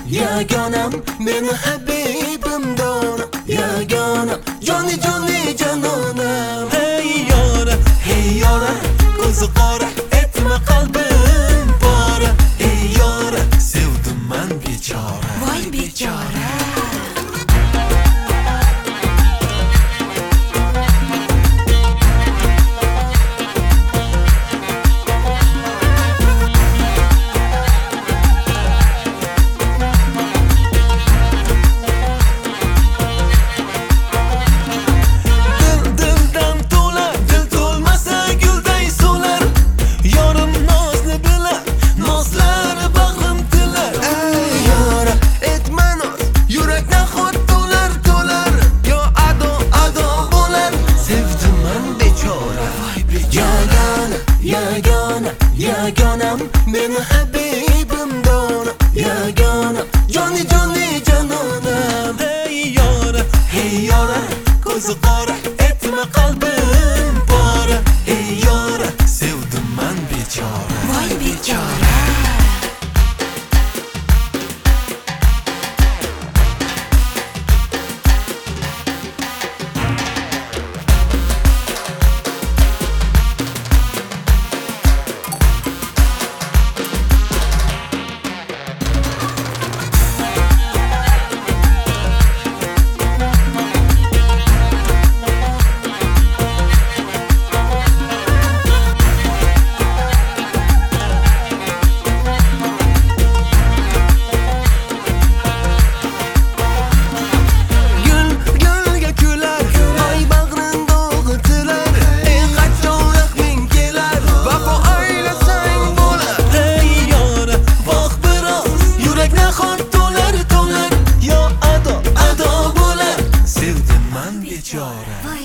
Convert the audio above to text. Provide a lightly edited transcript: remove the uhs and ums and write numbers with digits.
yagonam, meni habibim donam, yagonam, joni joni janonam. Hey yora, ko'zi qora, etma qalbim pora. Ey yora, sevdim man bechora. Voy bechora. Yagonam, meni habibim donam, yagonam, joni joni janonam. Hey yora, ko'zi qora, etma qalbim pora. Ey yora, sevdim man bechora. Voy bechora. Bechora.